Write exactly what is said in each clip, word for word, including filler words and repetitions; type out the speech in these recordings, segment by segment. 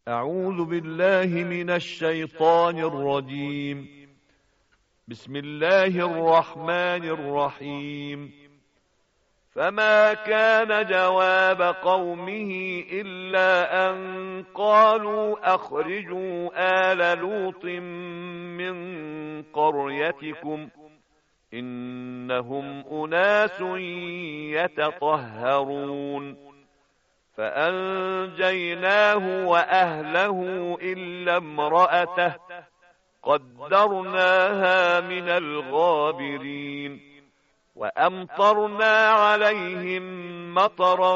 أعوذ بالله من الشيطان الرجيم. بسم الله الرحمن الرحيم. فما كان جواب قومه إلا أن قالوا أخرجوا آل لوط من قريتكم إنهم أناس يتطهرون. فأنجيناه وأهله إلا امرأته قدرناها من الغابرين. وأمطرنا عليهم مطرا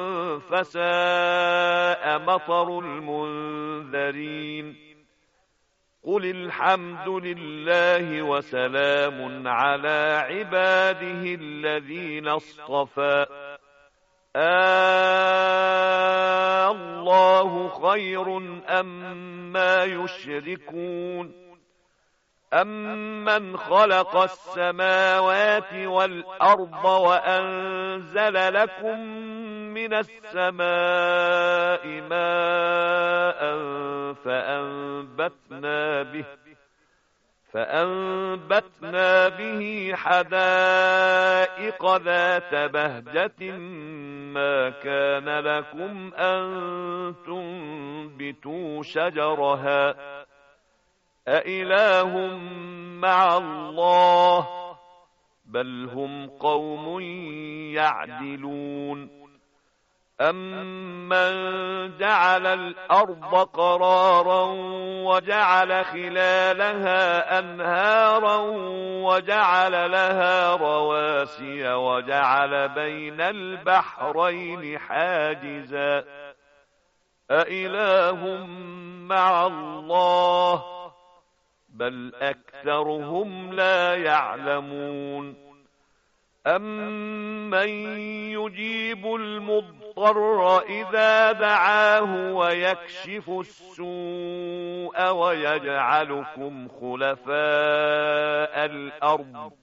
فساء مطر المنذرين. قل الحمد لله وسلام على عباده الذين اصطفى. آه الله خير أما يشركون. أمن خلق السماوات والأرض وأنزل لكم من السماء ماء فأنبتنا به فأنبتنا به حدائق ذات بهجة ما كان لكم أن تنبتوا شجرها أإله مع الله بل هم قوم يعدلون. أمن جعل الأرض قرارا وجعل خلالها أنهارا وجعل لها رواسي وجعل بين البحرين حاجزا أإله مع الله بل أكثرهم لا يعلمون. أمن يجيب المضطر إذا دعاه ويكشف السوء ويجعلكم خلفاء الأرض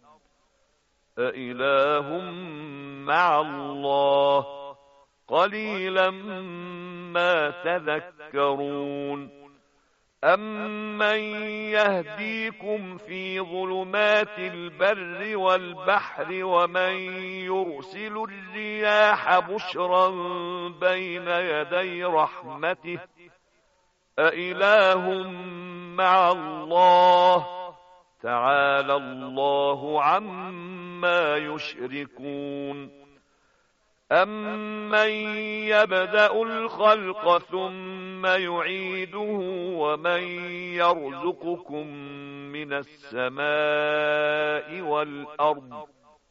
أإله مع الله قليلا ما تذكرون. أمن يهديكم في ظلمات البر والبحر ومن يرسل الرياح بشرا بين يدي رحمته أإله مع الله تعالى الله عما يشركون. أمن يبدأ الخلق ثم يعيده ومن يرزقكم من السماء والأرض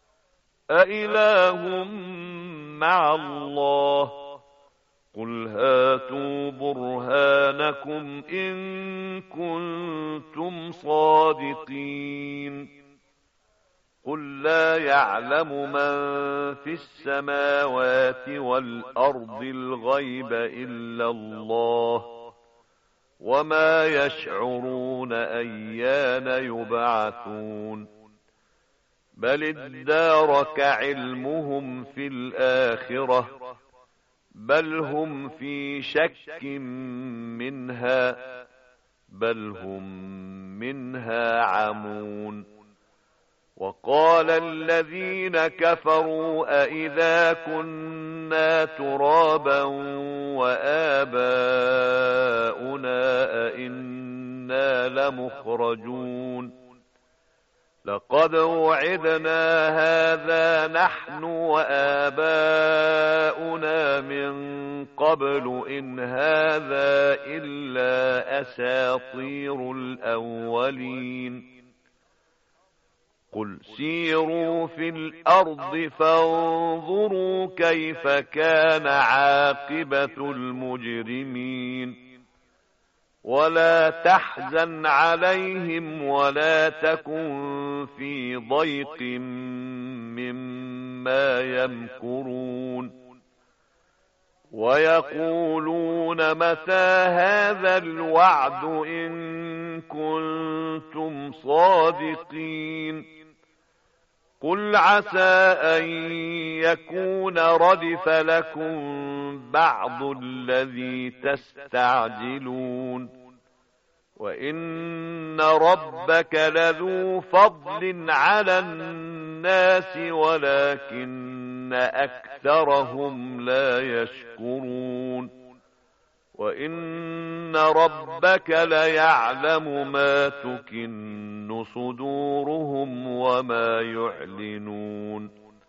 أإله مع الله قل هاتوا برهانكم إن كنتم صادقين. قل لا يعلم من في السماوات والأرض الغيب إلا الله وما يشعرون أيان يبعثون. بل ادارك علمهم في الآخرة بل هم في شك منها بل هم منها عمون. وقال الذين كفروا أئذا كنا ترابا وآباؤنا أئنا لمخرجون. لقد وعدنا هذا نحن وآباؤنا من قبل إن هذا إلا أساطير الأولين. قل سيروا في الأرض فانظروا كيف كان عاقبة المجرمين. ولا تحزن عليهم ولا تكن في ضيق مما يمكرون. ويقولون متى هذا الوعد إن كنتم صادقين. قل عسى أن يكون ردف لكم بعض الذي تستعجلون وإن ربك لذو فضل على الناس ولكن أكثرهم لا يشكرون وإن ربك ليعلم ما تكن صدورهم وما يعلنون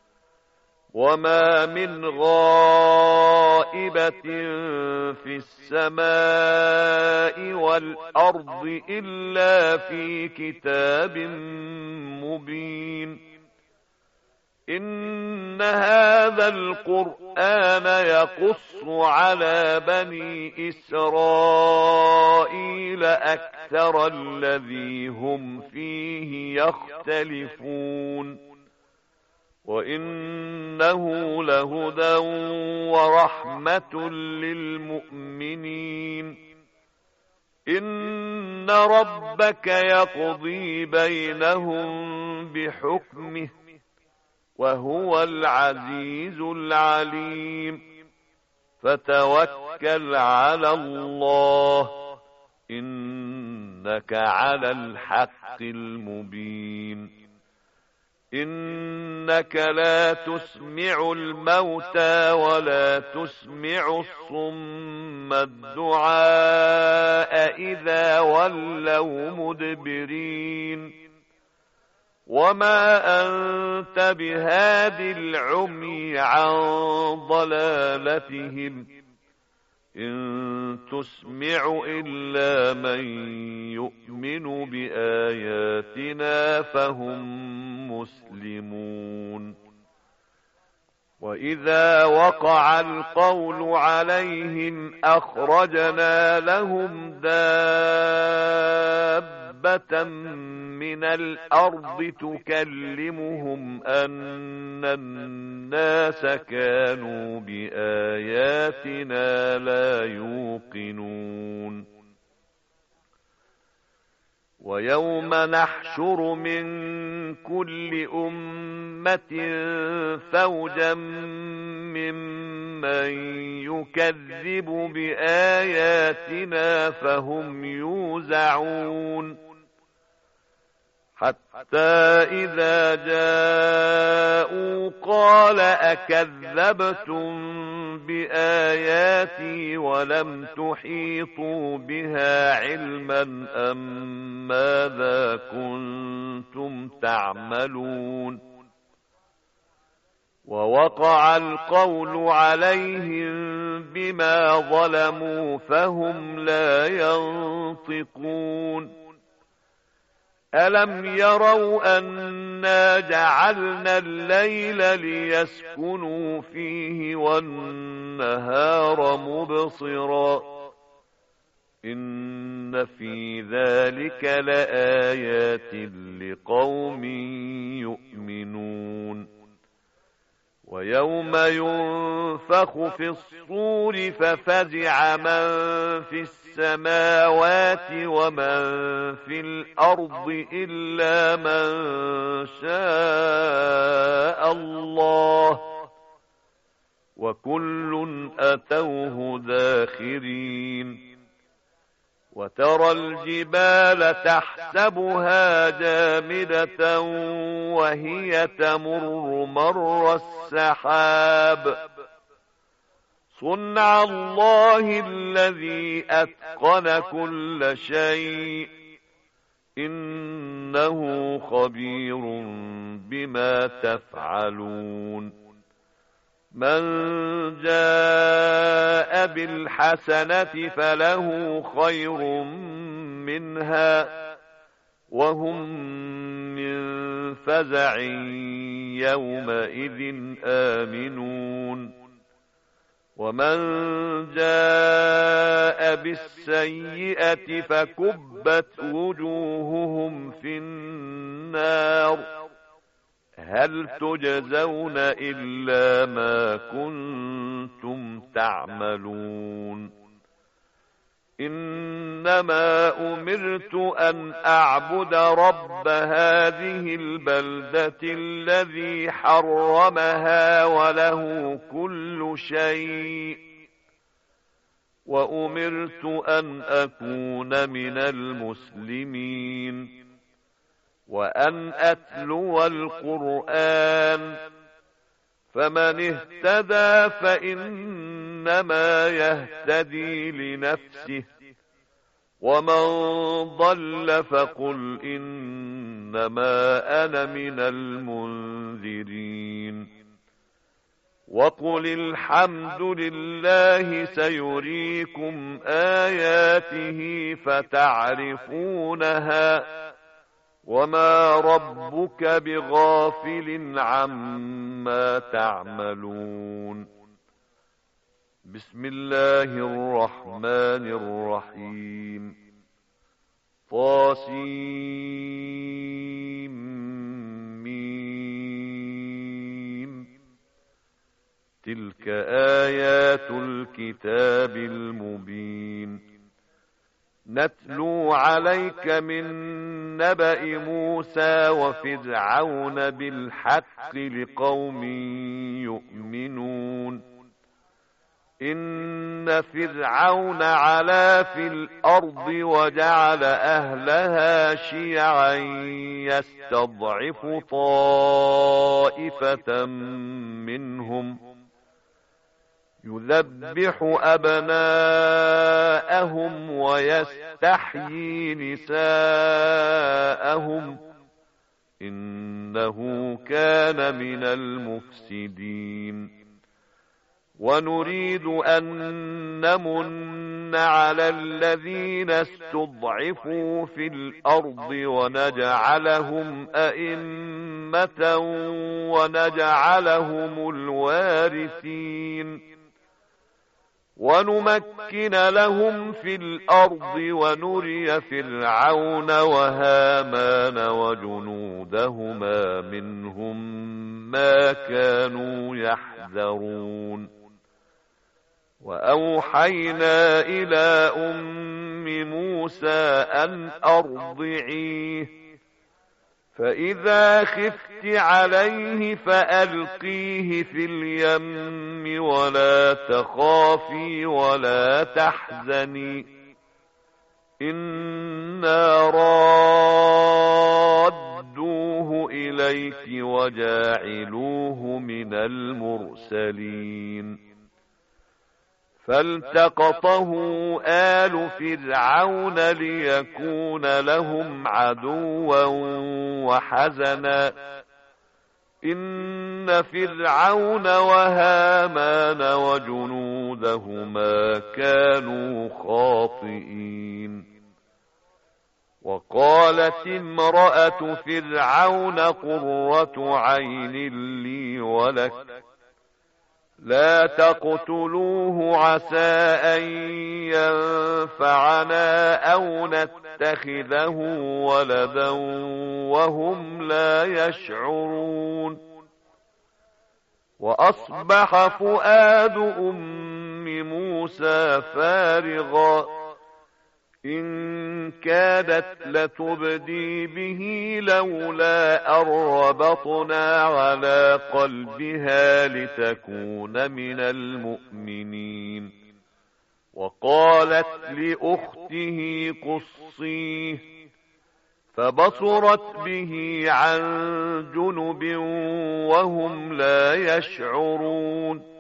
وما من غائبة في السماء والأرض إلا في كتاب مبين إن هذا القرآن يقص على بني إسرائيل أكثر الذي هم فيه يختلفون وإنه لهدى ورحمة للمؤمنين إن ربك يقضي بينهم بحكمه وهو العزيز العليم فتوكل على الله إنك على الحق المبين إنك لا تسمع الموتى ولا تسمع الصم الدعاء إذا ولوا مدبرين وما أنت بهاد العمي عن ضلالتهم إن تسمع إلا من يؤمن بآياتنا فهم مسلمون وإذا وقع القول عليهم أخرجنا لهم دابة من الأرض تكلمهم أن الناس كانوا بآياتنا لا يوقنون ويوم نحشر من كل أمة فوجا ممن يكذب بآياتنا فهم يوزعون حتى إذا جاءوا قال أكذبتم بآياتي ولم تحيطوا بها علما أم ماذا كنتم تعملون ووقع القول عليهم بما ظلموا فهم لا ينطقون ألم يروا أنا جعلنا الليل ليسكنوا فيه والنهار مبصرا إن في ذلك لآيات لقوم يؤمنون ويوم ينفخ في الصور ففزع من في السماوات ومن في الأرض إلا من شاء الله وكل أتوه داخرين وترى الجبال تحسبها جامدة وهي تمر مر السحاب صنع الله الذي أتقن كل شيء إنه خبير بما تفعلون من جاء بالحسنة فله خير منها وهم من فزع يومئذ آمنون ومن جاء بالسيئة فكبت وجوههم في النار هل تجزون إلا ما كنتم تعملون إن إنما أمرت أن أعبد رب هذه البلدة الذي حرمها وله كل شيء وأمرت أن أكون من المسلمين وأن أتلو القرآن فمن اهتدى فإنما يهتدي لنفسه ومن ضل فقل إنما أنا من المنذرين وقل الحمد لله سيريكم آياته فتعرفونها وما ربك بغافل عما تعملون بسم الله الرحمن الرحيم طاسيم تلك آيات الكتاب المبين نتلو عليك من نبأ موسى وفرعون بالحق لقوم يؤمنون إن فرعون علا في الأرض وجعل أهلها شيعا يستضعف طائفة منهم يذبح أبناءهم ويستحيي نساءهم إنه كان من المفسدين ونريد أن نمن على الذين استضعفوا في الأرض ونجعلهم أئمة ونجعلهم الوارثين ونمكن لهم في الأرض ونري فرعون وهامان وجنودهما منهم ما كانوا يحذرون وأوحينا إلى أم موسى أن أرضعيه فإذا خفت عليه فألقيه في اليم ولا تخافي ولا تحزني إنا رادوه إليك وجاعلوه من المرسلين فالتقطه آل فرعون ليكون لهم عدوا وحزنا إن فرعون وهامان وجنودهما كانوا خاطئين وقالت امرأة فرعون قرة عين لي ولك لا تقتلوه عسى أن ينفعنا أو نتخذه ولدا وهم لا يشعرون وأصبح فؤاد أم موسى فارغا إن كادت لتبدي به لولا أن ربطنا على قلبها لتكون من المؤمنين وقالت لأخته قصيه فبصرت به عن جنب وهم لا يشعرون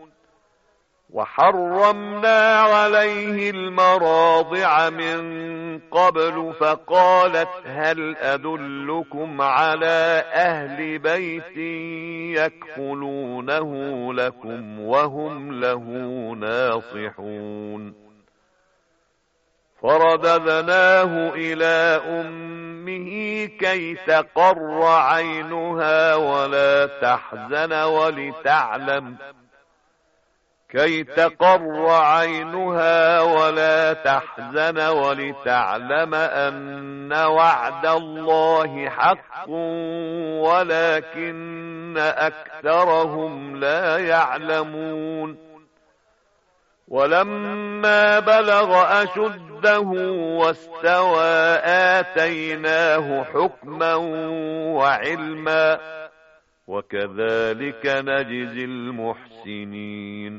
وحرمنا عليه المراضع من قبل فقالت هل أدلكم على أهل بيت يكفلونه لكم وهم له ناصحون فرددناه إلى أمه كي تقر عينها ولا تحزن ولتعلم كي تقر عينها ولا تحزن ولتعلم أن وعد الله حق ولكن أكثرهم لا يعلمون ولما بلغ أشده واستوى آتيناه حكما وعلما وكذلك نجزي المحسنين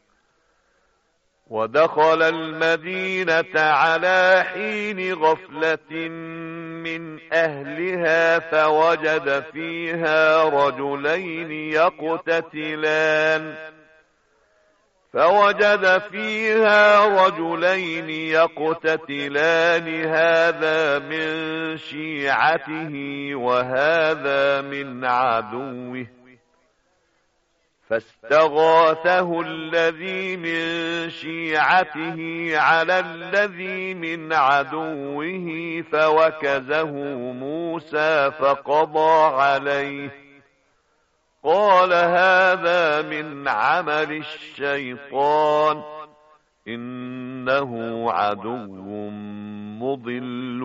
ودخل المدينة على حين غفلة من أهلها فوجد فيها رجلين يقتتلان فوجد فيها رجلين يقتتلان هذا من شيعته وهذا من عدوه فاستغاثه الذي من شيعته على الذي من عدوه فوكزه موسى فقضى عليه قال هذا من عمل الشيطان إنه عدو مضل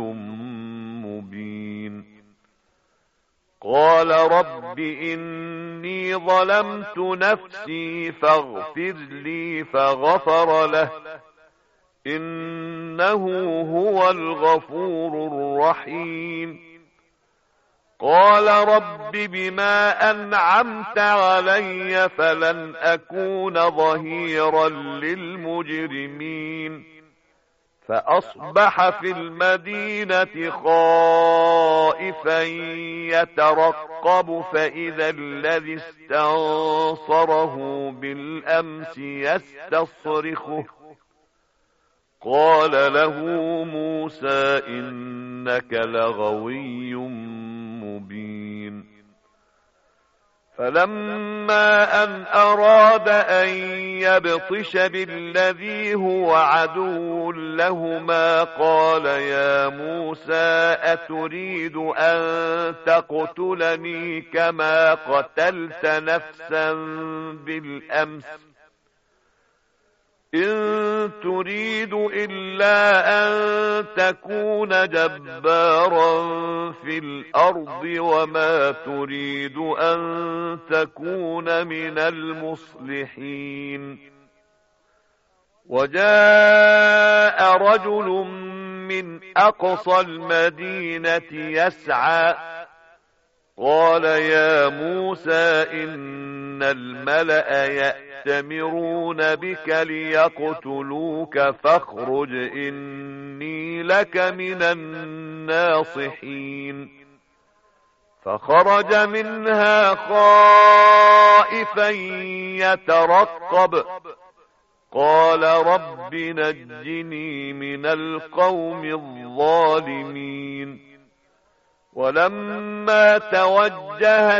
مبين قال رب إني ظلمت نفسي فاغفر لي فغفر له إنه هو الغفور الرحيم قال رب بما أنعمت علي فلن أكون ظهيرا للمجرمين فأصبح في المدينة خائفا يترقب فإذا الذي استنصره بالأمس يستصرخه قال له موسى إنك لغوي مبين فلما أن أراد أن يبطش بالذي هو عدو لهما قال يا موسى أتريد أن تقتلني كما قتلت نفسا بالأمس إن تريد إلا أن تكون جبارا في الأرض وما تريد أن تكون من المصلحين وجاء رجل من أقصى المدينة يسعى قال يا موسى إن الملأ يأتمرون بك ليقتلوك فاخرج إني لك من الناصحين فخرج منها خائفا يترقب قال رب نجني من القوم الظالمين ولما توجه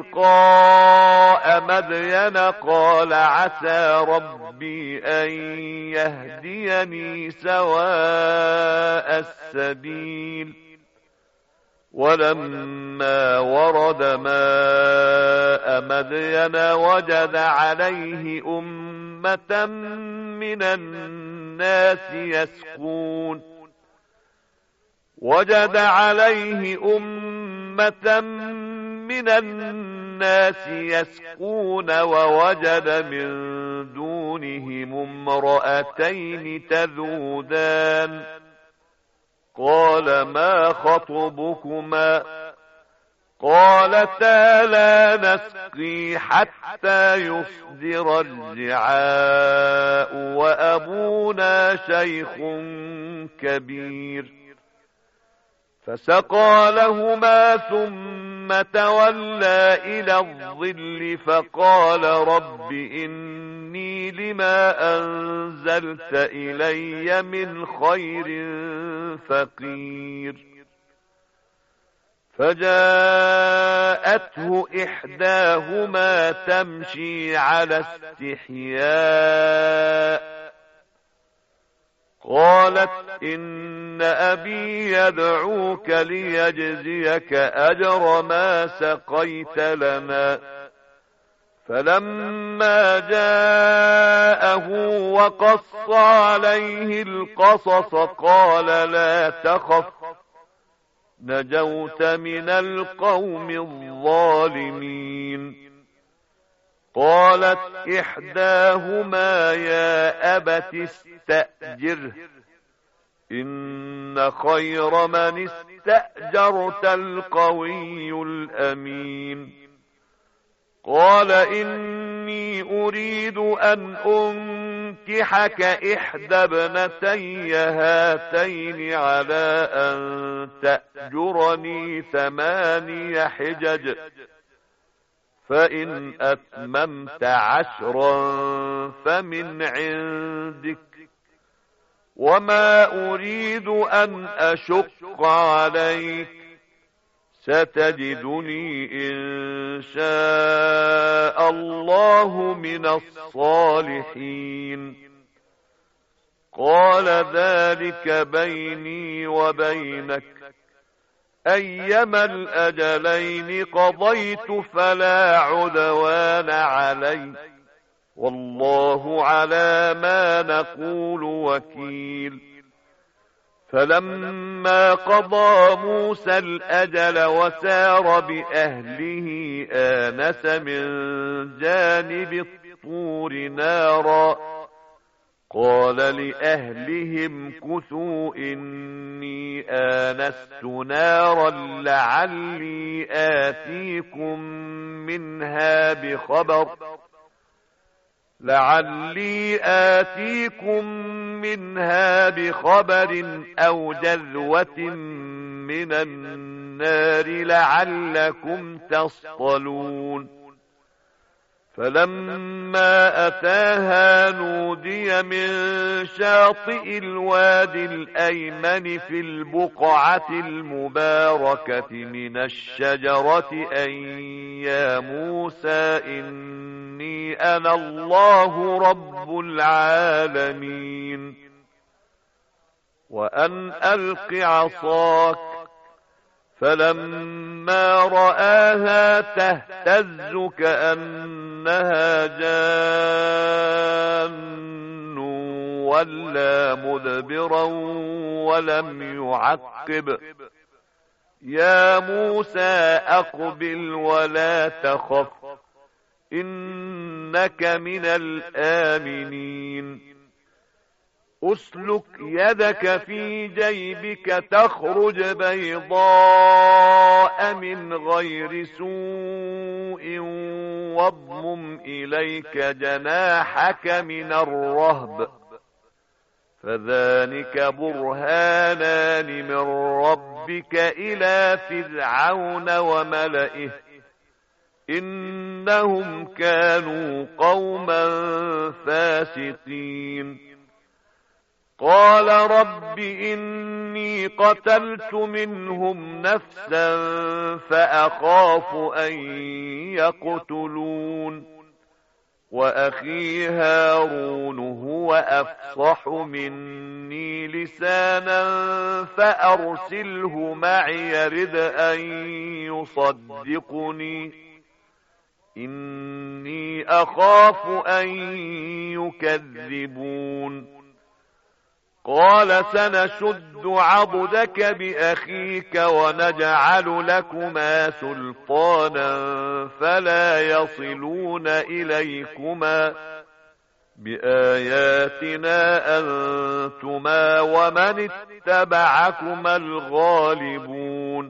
تلقاء مدين قال عسى ربي أن يهديني سواء السبيل ولما ورد ماء مدين وجد عليه أمة من الناس يسقون وجد عليه أمة من الناس يسقون ووجد من دونهم امرأتين تذودان قال ما خطبكما قالتا لا نسقي حتى يصدر الرعاء وأبونا شيخ كبير فسقى لهما ثم تولى إلى الظل فقال رب إني لما أنزلت إلي من خير فقير فجاءته إحداهما تمشي على استحياء قالت إن أبي يدعوك ليجزيك أجر ما سقيت لنا فلما جاءه وقص عليه القصص قال لا تخف نجوت من القوم الظالمين قالت إحداهما يا أبت استأجره إن خير من استأجرت القوي الأمين قال إني أريد أن أنكحك إحدى ابنتي هاتين على أن تأجرني ثماني حجج فإن أتممت عشرا فمن عندك وما أريد أن أشق عليك ستجدني إن شاء الله من الصالحين قال ذلك بيني وبينك أيما الأجلين قضيت فلا عدوان علي والله على ما نقول وكيل فلما قضى موسى الأجل وسار بأهله آنس من جانب الطور نارا قال لأهلهم كثوا إني آنست نارا لعلي آتيكم منها بخبر لعلي آتيكم منها بخبر أو جذوة من النار لعلكم تصطلون فلما أتاها نودي من شاطئ الوادي الأيمن في البقعة المباركة من الشجرة أن يا موسى إني أنا الله رب العالمين وأن ألق عصاك فلما رآها تهتز كأنها جان ولا مدبرا ولم يعقب يا موسى أقبل ولا تخف إنك من الآمنين أسلك يدك في جيبك تخرج بيضاء من غير سوء واضمم إليك جناحك من الرهب فذلك برهانان من ربك إلى فرعون وملئه إنهم كانوا قوما فاسقين قال رب إني قتلت منهم نفسا فأخاف أن يقتلون وأخي هارون هو أفصح مني لسانا فأرسله معي يرد أن يصدقني إني أخاف أن يكذبون قال سنشد عضدك بأخيك ونجعل لكما سلطانا فلا يصلون إليكما بآياتنا أنتما ومن اتبعكما الغالبون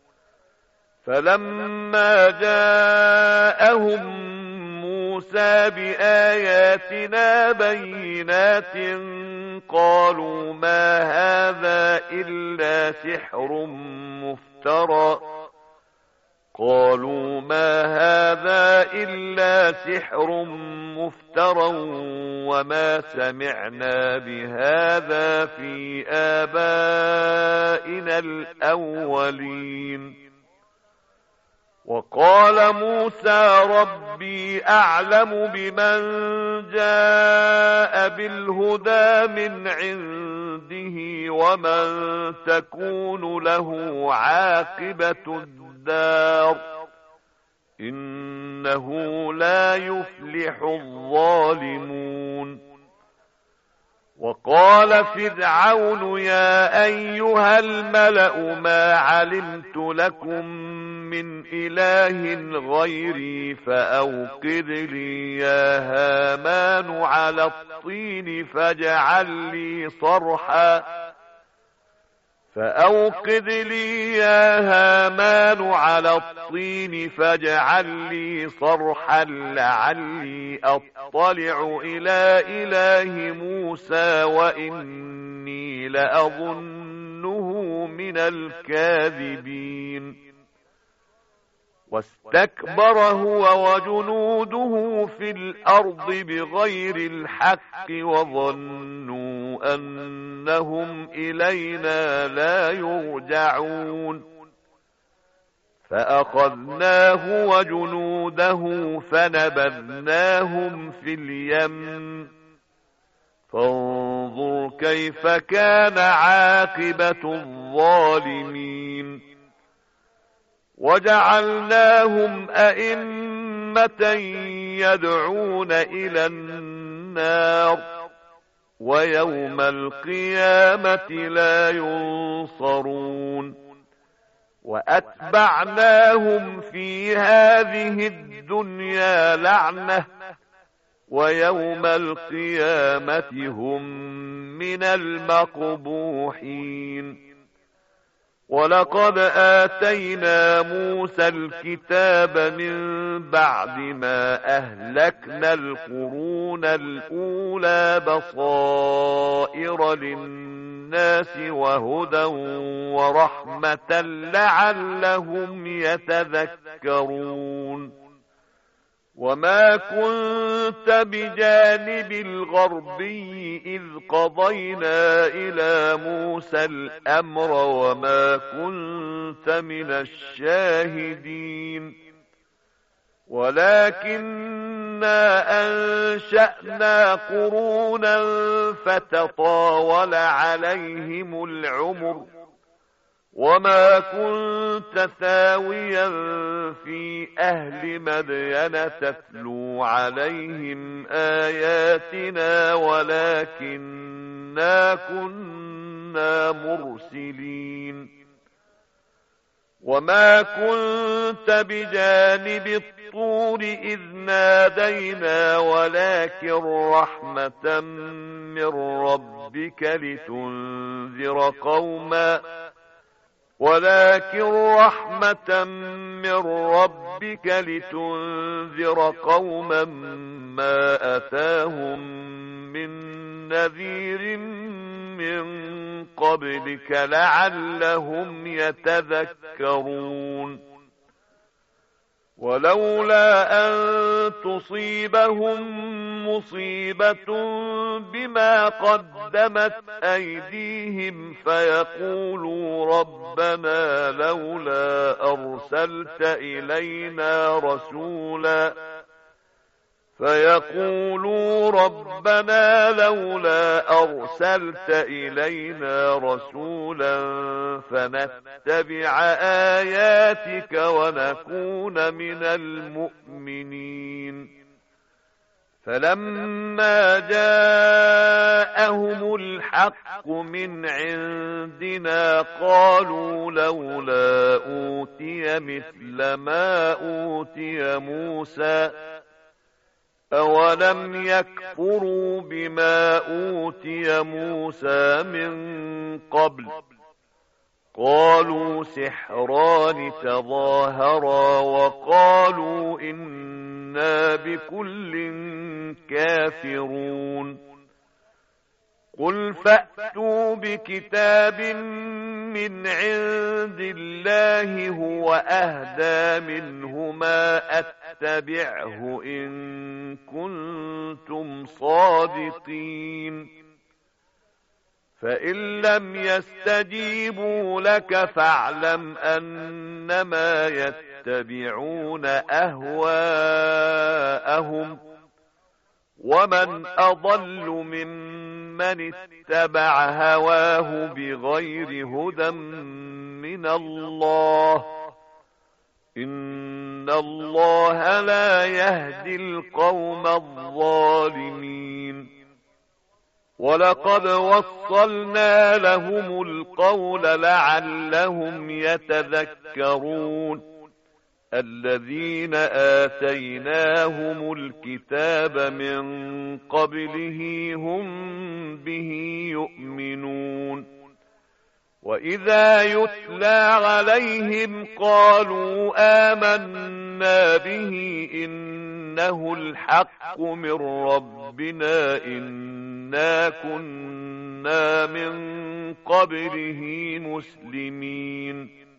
فلما جاءهم موسى بآياتنا بينات قالوا ما هذا إلا سحر مفترى قالوا ما هذا إلا سحر مفترى وما سمعنا بهذا في آبائنا الأولين وقال موسى ربي أعلم بمن جاء بالهدى من عنده ومن تكون له عاقبة الدار إنه لا يفلح الظالمون وقال فرعون يا أيها الملأ ما علمت لكم من إله غيري فأوقد لي يا هامان على الطين فاجعل لي صرحا فأوقد لي يا هامان على الطين فاجعل لي صرحا لعلي أطلع إلى إله موسى وإني لأظنه من الكاذبين واستكبر هو وجنوده في الأرض بغير الحق وظنوا أنهم إلينا لا يرجعون فأخذناه وجنوده فنبذناهم في اليم فانظر كيف كان عاقبة الظالمين وجعلناهم أئمة يدعون إلى النار ويوم القيامة لا ينصرون وأتبعناهم في هذه الدنيا لعنة ويوم القيامة هم من المقبوحين ولقد آتينا موسى الكتاب من بعد ما أهلكنا القرون الأولى بصائر للناس وهدى ورحمة لعلهم يتذكرون وما كنت بجانب الغربي إذ قضينا إلى موسى الأمر وما كنت من الشاهدين ولكننا أنشأنا قرونا فتطاول عليهم العمر وما كنت ثاويا في أهل مدين تتلو عليهم آياتنا ولكننا كنا مرسلين وما كنت بجانب الطور إذ نادينا ولكن رحمة من ربك لتنذر قوما ولكن رحمة من ربك لتنذر قوما ما أتاهم من نذير من قبلك لعلهم يتذكرون ولولا أن تصيبهم مصيبة بما قدمت أيديهم فيقولوا ربنا لولا أرسلت إلينا رسولا فيقولوا ربنا لولا أرسلت إلينا رسولا فنتبع آياتك ونكون من المؤمنين فلما جاءهم الحق من عندنا قالوا لولا أوتي مثل ما أوتي موسى أولم يكفروا بما أوتي موسى من قبل قالوا سحران تظاهرا وقالوا إنا بكل كافرون قل فأتوا بكتاب من عند الله هو أهدى منهما أتبعه إن كنتم صادقين فإن لم يستجيبوا لك فاعلم أنما يتبعون أهواءهم ومن أضل ممن اتبع هواه بغير هدى من الله إن الله لا يهدي القوم الظالمين ولقد وصلنا لهم القول لعلهم يتذكرون الذين آتيناهم الكتاب من قبله هم به يؤمنون وإذا يتلى عليهم قالوا آمنا به إنه الحق من ربنا إنا كنا من قبله مسلمين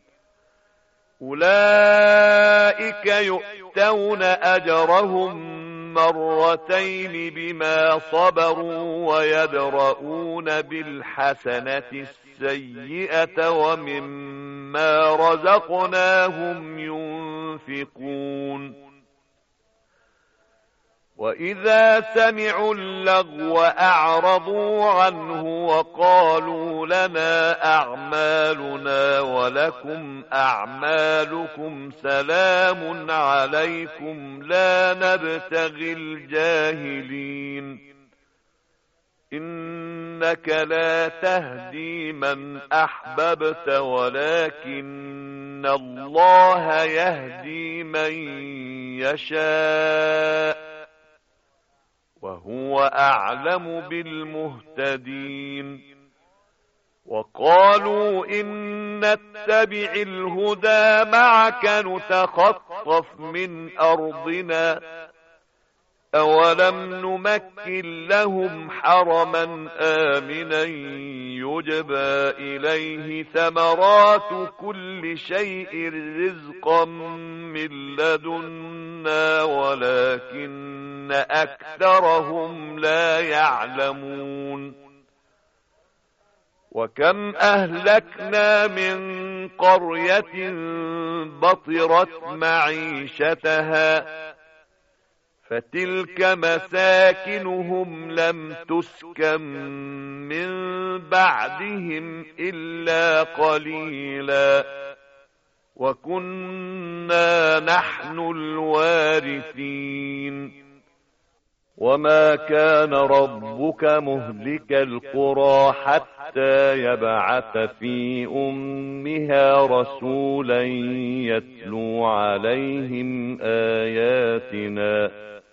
أولئك يؤتون أجرهم مرتين بما صبروا ويدرؤون بالحسنة السيئة ومما رزقناهم ينفقون وإذا سمعوا اللغو أعرضوا عنه وقالوا لنا أعمالنا ولكم أعمالكم سلام عليكم لا نبتغي الجاهلين إنك لا تهدي من أحببت ولكن الله يهدي من يشاء وهو أعلم بالمهتدين وقالوا إن نتبع الهدى معك نتخطف من أرضنا أولم نمكن لهم حرما آمنا يجبى إليه ثمرات كل شيء رزقا من لدنا ولكن أكثرهم لا يعلمون وكم أهلكنا من قرية بطرت معيشتها فتلك مساكنهم لم تسكن من بعدهم إلا قليلا وكنا نحن الوارثين وما كان ربك مهلك القرى حتى يبعث في أمها رسولا يتلو عليهم آياتنا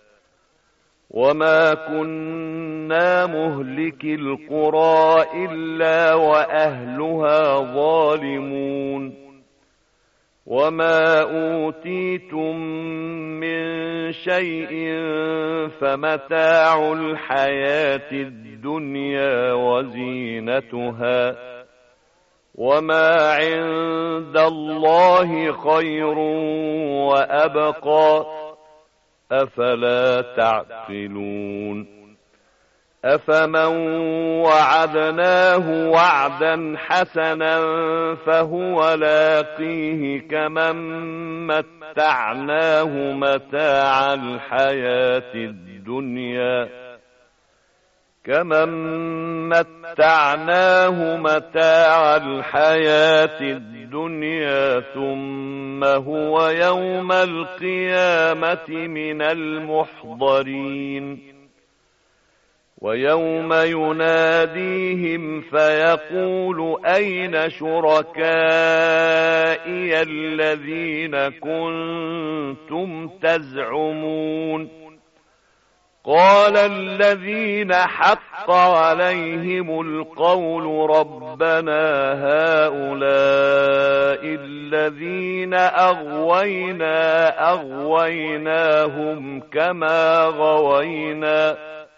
وما كنا مهلك القرى إلا وأهلها ظالمون وما أوتيتم من شيء فمتاع الحياة الدنيا وزينتها وما عند الله خير وأبقى أفلا تعقلون أفمن وعدناه وعدا حسنا فهو لاقيه كمن متعناه متاع الحياة الدنيا كمن متعناه متاع الحياة الدنيا ثم هو يوم القيامة من المحضرين ويوم يناديهم فيقول أين شركائي الذين كنتم تزعمون قال الذين حق عليهم القول ربنا هؤلاء الذين أغوينا أغويناهم كما غوينا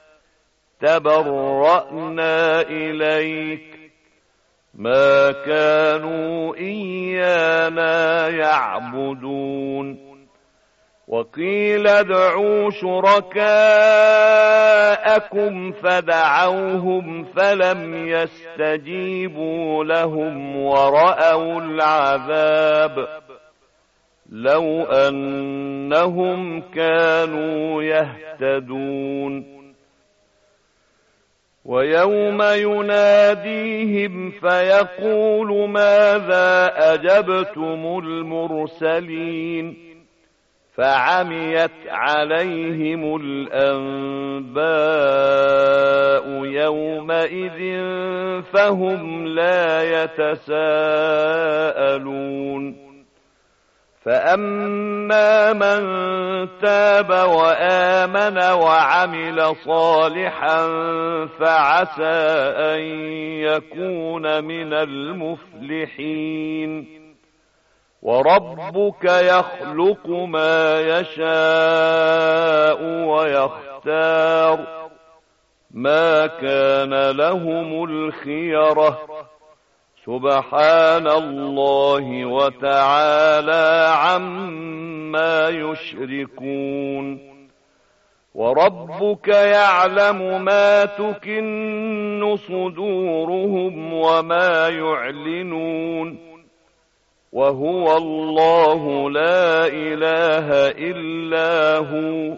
تبرأنا إليك ما كانوا إيانا يعبدون وقيل ادعوا شركاءكم فدعوهم فلم يستجيبوا لهم ورأوا العذاب لو أنهم كانوا يهتدون ويوم يناديهم فيقول ماذا أجبتم المرسلين فعميت عليهم الأنباء يومئذ فهم لا يتساءلون فأما من تاب وآمن وعمل صالحا فعسى أن يكون من المفلحين. وربك يخلق ما يشاء ويختار ما كان لهم الخيرة سبحان الله وتعالى عما يشركون. وربك يعلم ما تكن صدورهم وما يعلنون وهو الله لا إله إلا هو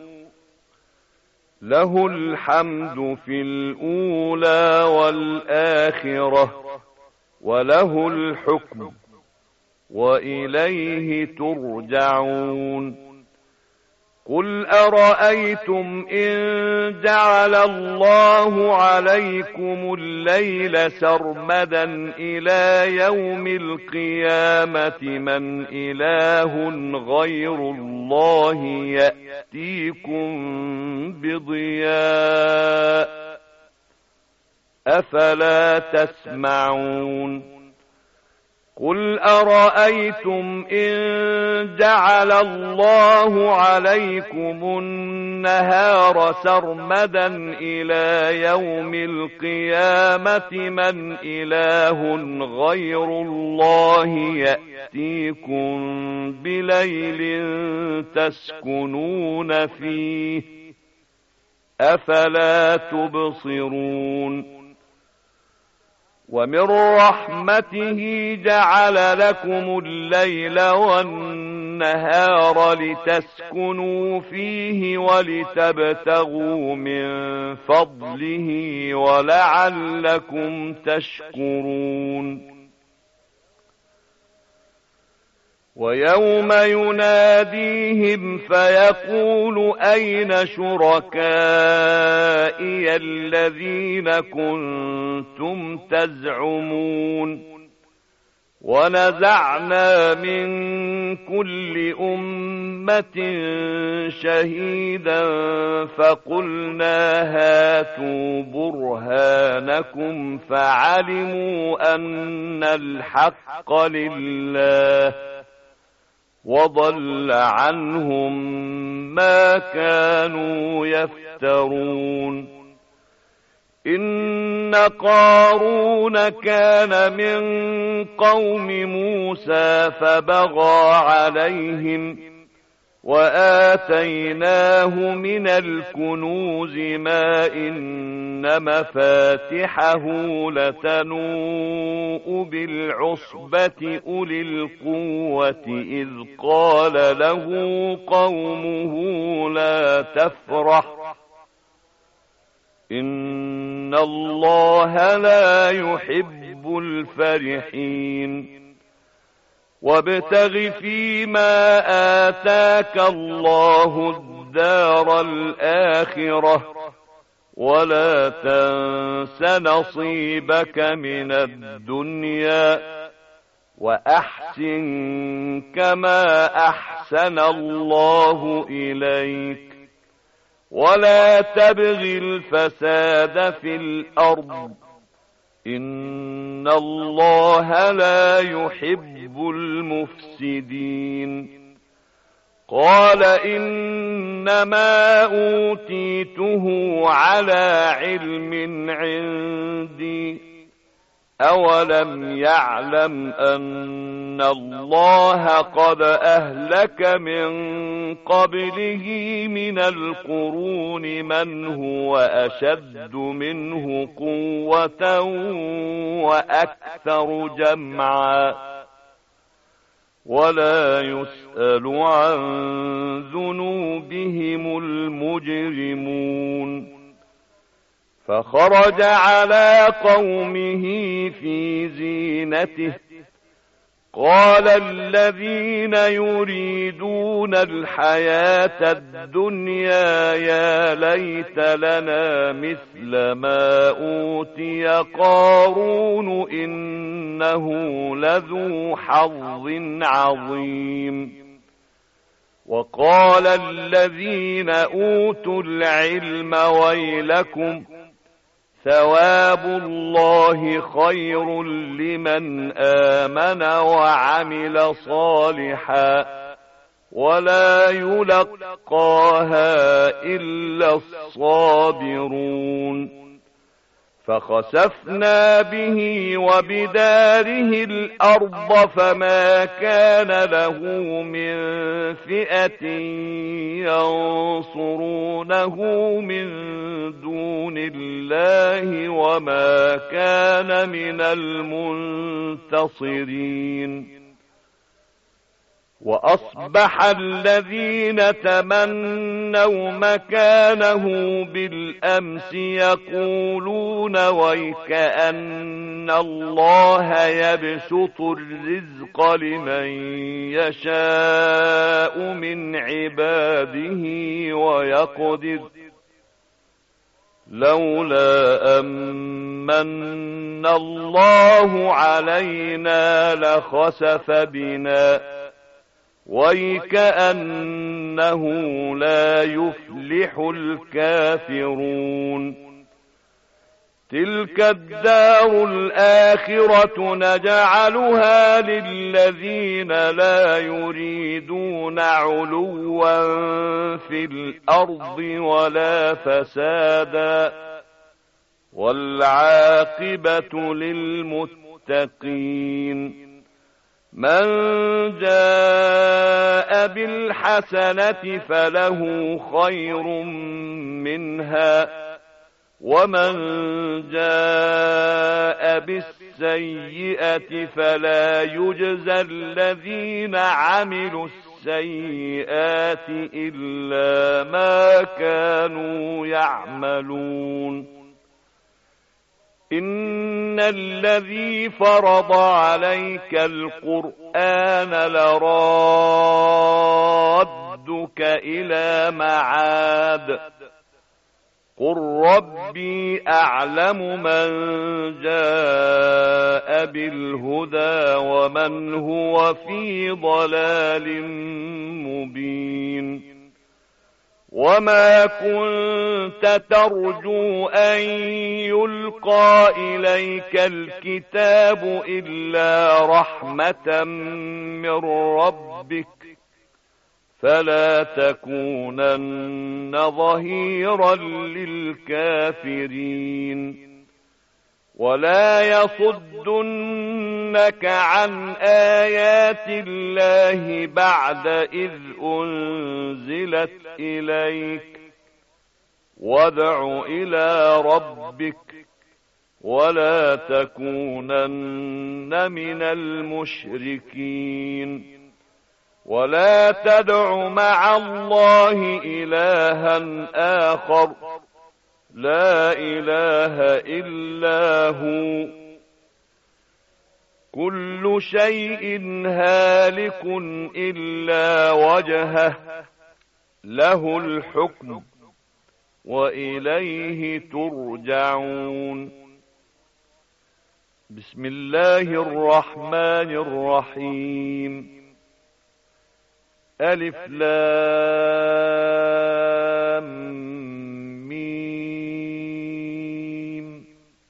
له الحمد في الأولى والآخرة وله الحكم وإليه ترجعون. قل أرأيتم إن جعل الله عليكم الليل سرمدا إلى يوم القيامة من إله غير الله يأتيكم بضياء أفلا تسمعون. قل أرأيتم إن جعل الله عليكم النهار سرمدا إلى يوم القيامة من إله غير الله يأتيكم بليل تسكنون فيه أفلا تبصرون. ومن رحمته جعل لكم الليل والنهار لتسكنوا فيه ولتبتغوا من فضله ولعلكم تشكرون. ويوم يناديهم فيقول أين شركائي الذين كنتم تزعمون. ونزعنا من كل أمة شهيدا فقلنا هاتوا برهانكم فعلموا أن الحق لله وضل عنهم ما كانوا يفترون. إن قارون كان من قوم موسى فبغى عليهم وآتيناه من الكنوز ما إن مفاتحه لتنوء بالعصبة أولي القوة إذ قال له قومه لا تفرح إن الله لا يحب الفرحين. وابتغ فيما آتاك الله الدار الآخرة ولا تنس نصيبك من الدنيا وأحسن كما أحسن الله إليك ولا تبغ الفساد في الأرض إن الله لا يحب المفسدين. قال إنما أوتيته على علم عندي أولم يعلم أن الله قد أهلك من قبله من القرون من هو أشد منه قوة وأكثر جمعا ولا يسأل عن ذنوبهم المجرمون. فخرج على قومه في زينته قال الذين يريدون الحياة الدنيا يا ليت لنا مثل ما أوتي قارون إنه لذو حظ عظيم. وقال الذين أوتوا العلم ويلكم ثواب الله خير لمن آمن وعمل صالحا ولا يلقاها إلا الصابرون فخسفنا به وبداره الأرض فما كان له من فئة ينصرونه من دون الله وما كان من المنتصرين وأصبح الذين تمنوا مكانه بالأمس يقولون ويكأن الله يبسط الرزق لمن يشاء من عباده ويقدر لولا أمن الله علينا لخسف بنا ويكأنه لا يفلح الكافرون تلك الدار الآخرة نجعلها للذين لا يريدون علوا في الأرض ولا فسادا والعاقبة للمتقين من جاء بالحسنة فله خير منها ومن جاء بالسيئة فلا يجزى الذين عملوا السيئات إلا ما كانوا يعملون إن الذي فرض عليك القرآن لرادك إلى معاد قل ربي أعلم من جاء بالهدى ومن هو في ضلال مبين وما كنت ترجو أن يلقى إليك الكتاب إلا رحمة من ربك فلا تكونن ظهيرا للكافرين ولا يصدنك عن آيات الله بعد إذ أنزلت إليك وادع إلى ربك ولا تكونن من المشركين ولا تدع مع الله إلها آخر لا إله إلا هو كل شيء هالك إلا وجهه له الحكم وإليه ترجعون بسم الله الرحمن الرحيم ألف لام ميم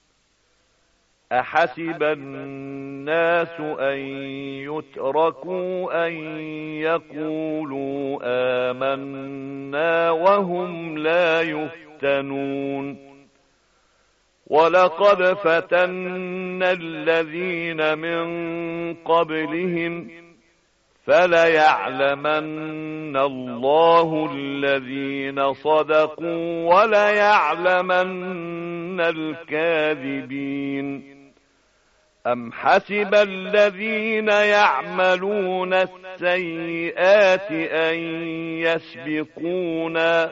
أحسب الناس أن يتركوا أن يقولوا آمنا وهم لا يفتنون ولقد فتنا الذين من قبلهم فليعلمن الله الذين صدقوا وليعلمن الكاذبين أم حسب الذين يعملون السيئات أن يسبقونا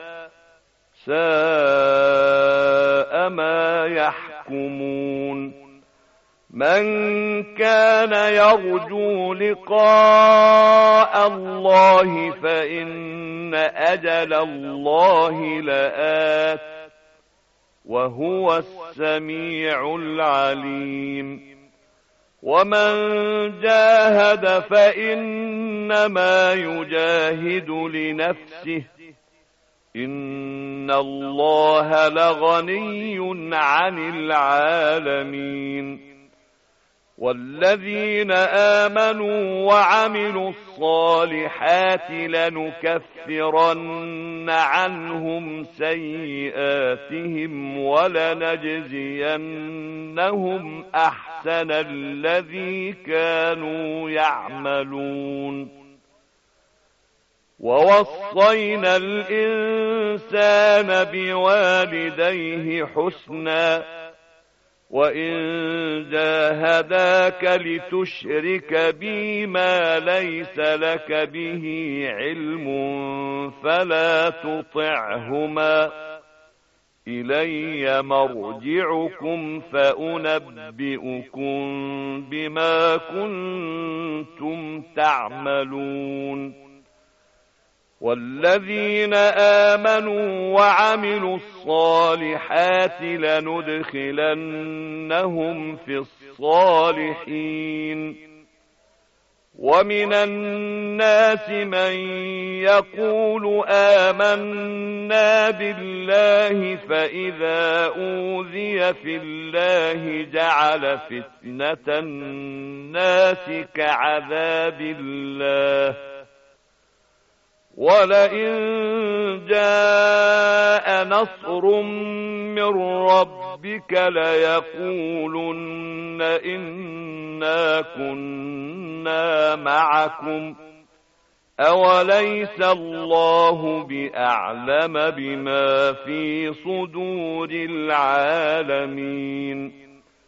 ساء ما يحكمون من كان يرجو لقاء الله فإن أجل الله لآت وهو السميع العليم ومن جاهد فإنما يجاهد لنفسه إن الله لغني عن العالمين والذين آمنوا وعملوا الصالحات لنكفرن عنهم سيئاتهم ولنجزينهم أحسن الذي كانوا يعملون ووصينا الإنسان بوالديه حسنا وإن جاهداك لتشرك بي ما ليس لك به علم فلا تطعهما إلي مرجعكم فأنبئكم بما كنتم تعملون والذين آمنوا وعملوا الصالحات لندخلنهم في الصالحين ومن الناس من يقول آمنا بالله فإذا أوذي في الله جعل فتنة الناس كعذاب الله ولئن جاء نصر من ربك ليقولن إنا كنا معكم أوليس الله بأعلم بما في صدور العالمين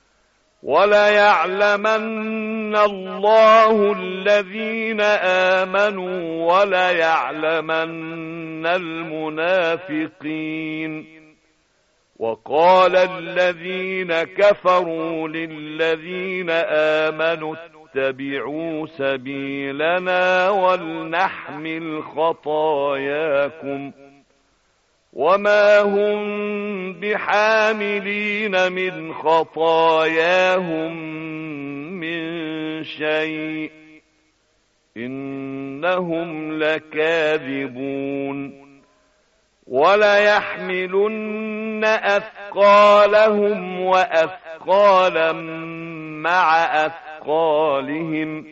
وليعلمن الله الذين آمنوا وليعلمن المنافقين وقال الذين كفروا للذين آمنوا اتبعوا سبيلنا ولنحمل خطاياكم وما هم بحاملين من خطاياهم من شيء إنهم لكاذبون وليحملن أثقالهم وأثقالا مع أثقالهم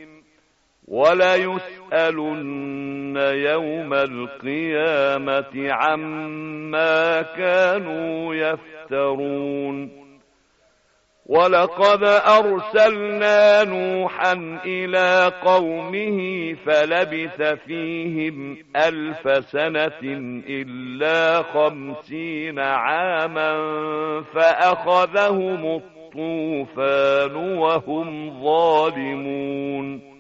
وليسألن يوم القيامة عما كانوا يفترون ولقد أرسلنا نوحا إلى قومه فلبث فيهم ألف سنة إلا خمسين عاما فأخذهم الطوفان وهم ظالمون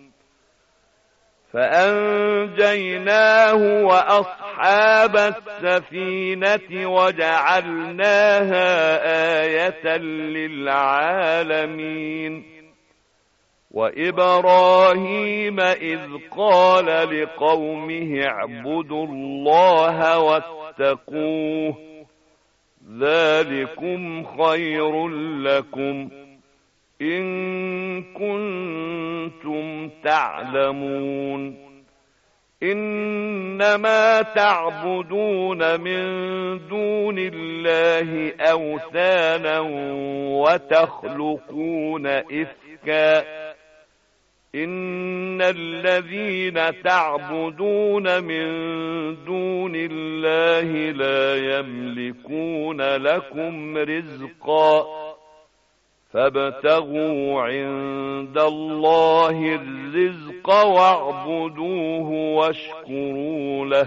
فأنجيناه وأصحاب السفينة وجعلناها آية للعالمين وإبراهيم إذ قال لقومه اعبدوا الله واتقوه ذلكم خير لكم إن كنتم تعلمون إنما تعبدون من دون الله أوثانا وتخلقون إفكا إن الذين تعبدون من دون الله لا يملكون لكم رزقا فابتغوا عند الله الرزق واعبدوه واشكروا له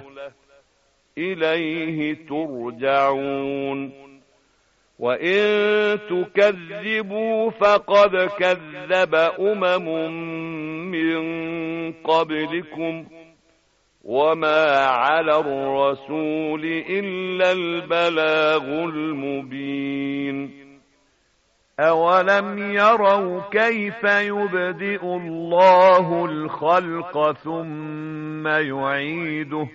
إليه ترجعون وإن تكذبوا فقد كذب أمم من قبلكم وما على الرسول إلا البلاغ المبين أولم يروا كيف يبدئ الله الخلق ثم يعيده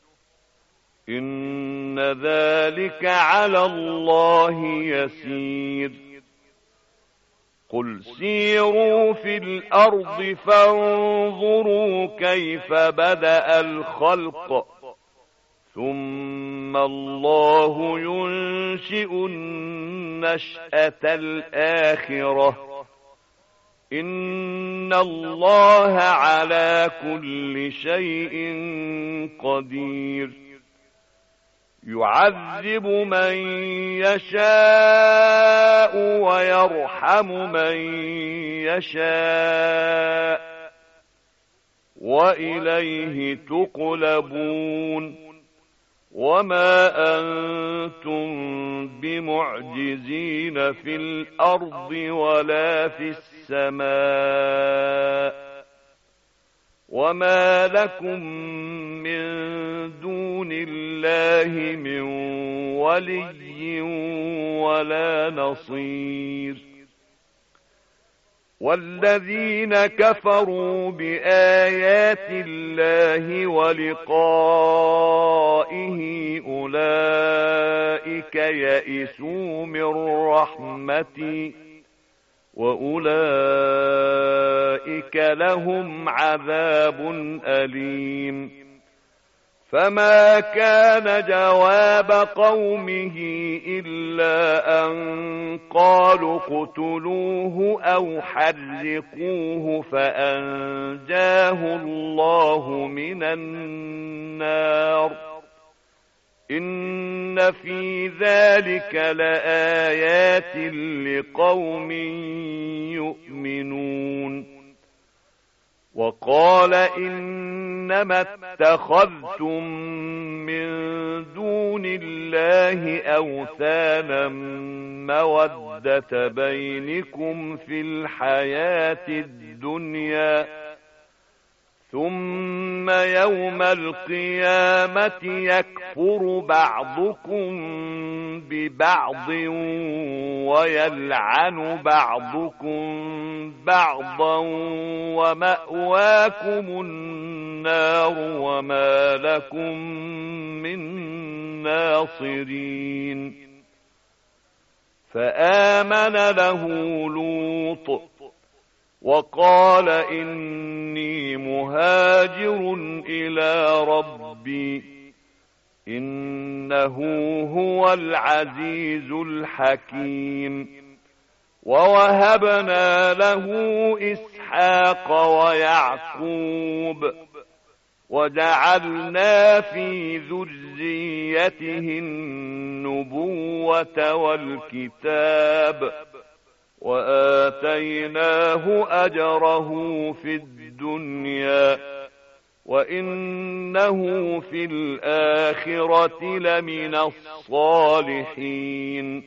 إن ذلك على الله يسير قل سيروا في الأرض فانظروا كيف بدأ الخلق ثم الله ينشئ النشأة الآخرة إن الله على كل شيء قدير يعذب من يشاء ويرحم من يشاء وإليه تقلبون وما أنتم بمعجزين في الأرض ولا في السماء وما لكم من دون الله من ولي ولا نصير والذين كفروا بآيات الله ولقائه أولئك يئسوا من رحمتي وأولئك لهم عذاب أليم فما كان جواب قومه إلا أن قالوا اقتلوه أو حرقوه فأنجاه الله من النار إن في ذلك لآيات لقوم يؤمنون وقال إنما اتخذتم من دون الله أوثانا مودة بينكم في الحياة الدنيا ثم يوم القيامة يكفر بعضكم ببعض ويلعن بعضكم بعضا ومأواكم النار وما لكم من ناصرين فآمن له لوط وقال إني مهاجر إلى ربي إنه هو العزيز الحكيم ووهبنا له إسحاق ويعقوب وجعلنا في ذريته النبوة والكتاب وآتيناه أجره في الدنيا وإنه في الآخرة لمن الصالحين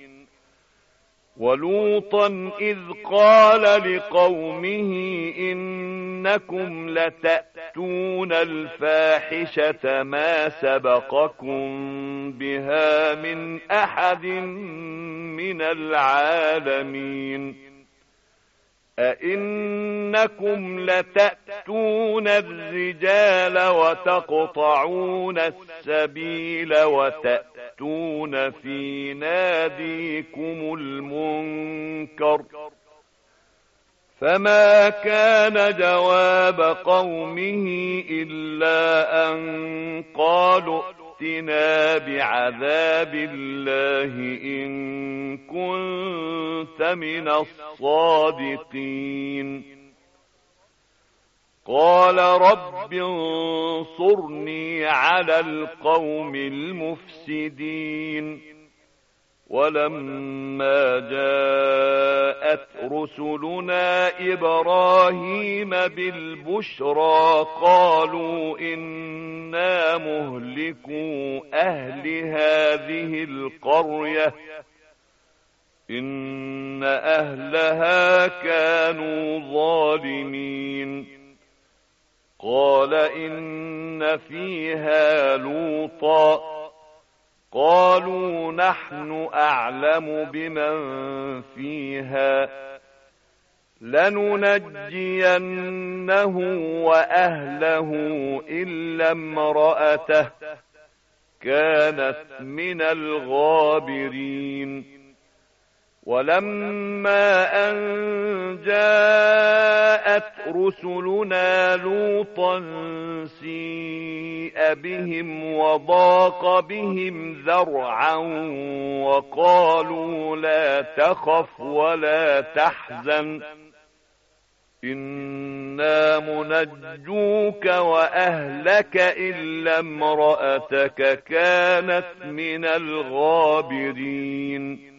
ولوطا إذ قال لقومه إنكم لتأتون الفاحشة ما سبقكم بها من أحد من العالمين أئنكم لتأتون الرجال وتقطعون السبيل وتأتون في ناديكم المنكر فما كان جواب قومه إلا أن قالوا ائتنا بعذاب الله إن كنت من الصادقين قال رب انصرني على القوم المفسدين ولما جاءت رسلنا إبراهيم بالبشرى قالوا إنا مهلكو أهل هذه القرية إن أهلها كانوا ظالمين قال إن فيها لوطا قالوا نحن أعلم بمن فيها لننجينه وأهله إلا امرأته كانت من الغابرين ولما أن جاءت رسلنا لوطا سيء بهم وضاق بهم ذرعا وقالوا لا تخف ولا تحزن إنا منجوك وأهلك إلا امرأتك كانت من الغابرين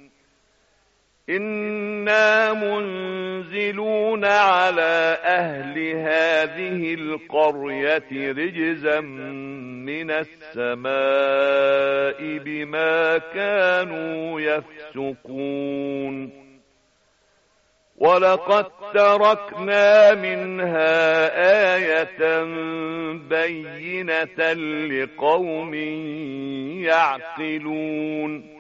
إنا منزلون على أهل هذه القرية رجزا من السماء بما كانوا يفسقون ولقد تركنا منها آية بينة لقوم يعقلون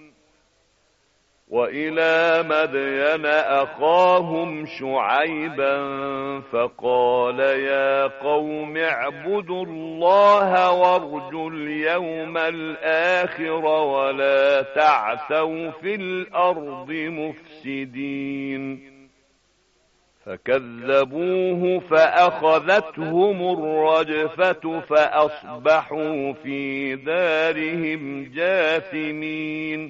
وإلى مدين أخاهم شعيبا فقال يا قوم اعبدوا الله وارجوا اليوم الآخر ولا تعثوا في الأرض مفسدين فكذبوه فأخذتهم الرجفة فأصبحوا في دارهم جاثمين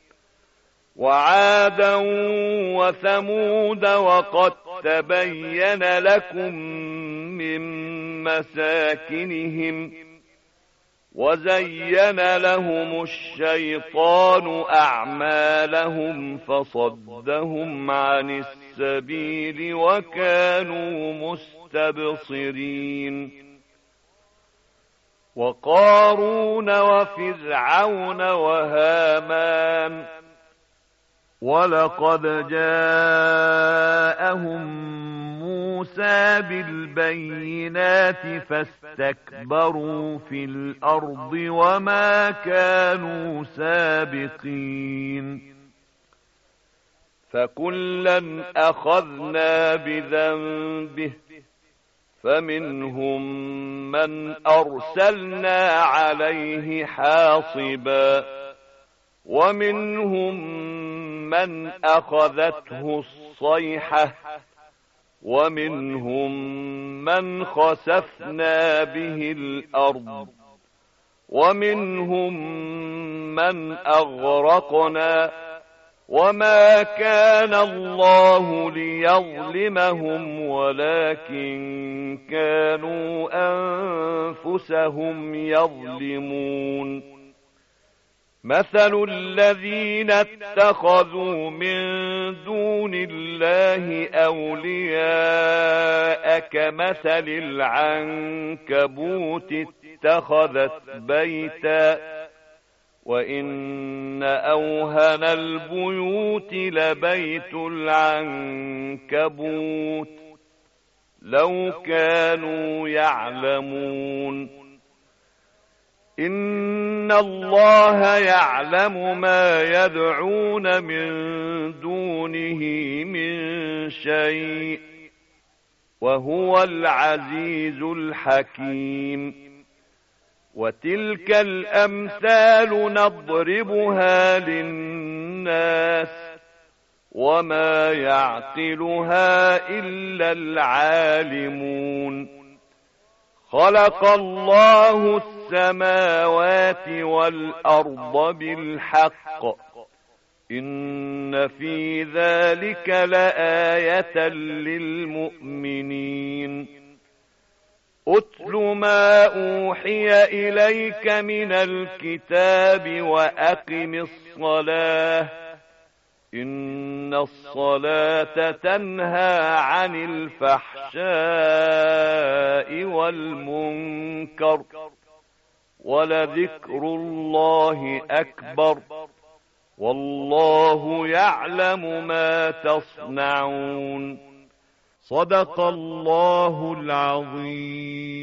وعادا وثمود وقد تبين لكم من مساكنهم وزين لهم الشيطان أعمالهم فصدهم عن السبيل وكانوا مستبصرين وقارون وفرعون وهامان ولقد جاءهم موسى بالبينات فاستكبروا في الأرض وما كانوا سابقين فكلا أخذنا بذنبه فمنهم من أرسلنا عليه حاصبا ومنهم من أخذته الصيحة ومنهم من خسفنا به الأرض ومنهم من أغرقنا وما كان الله ليظلمهم ولكن كانوا أنفسهم يظلمون مثل الذين اتخذوا من دون الله أولياء كمثل العنكبوت اتخذت بيتا وإن أوهن البيوت لبيت العنكبوت لو كانوا يعلمون إن الله يعلم ما يدعون من دونه من شيء وهو العزيز الحكيم وتلك الأمثال نضربها للناس وما يعقلها إلا العالمون خلق الله السماوات والأرض بالحق إن في ذلك لآية للمؤمنين أتل ما أوحي إليك من الكتاب وأقم الصلاة إن الصلاة تنهى عن الفحشاء والمنكر ولذكر الله أكبر والله يعلم ما تصنعون صدق الله العظيم.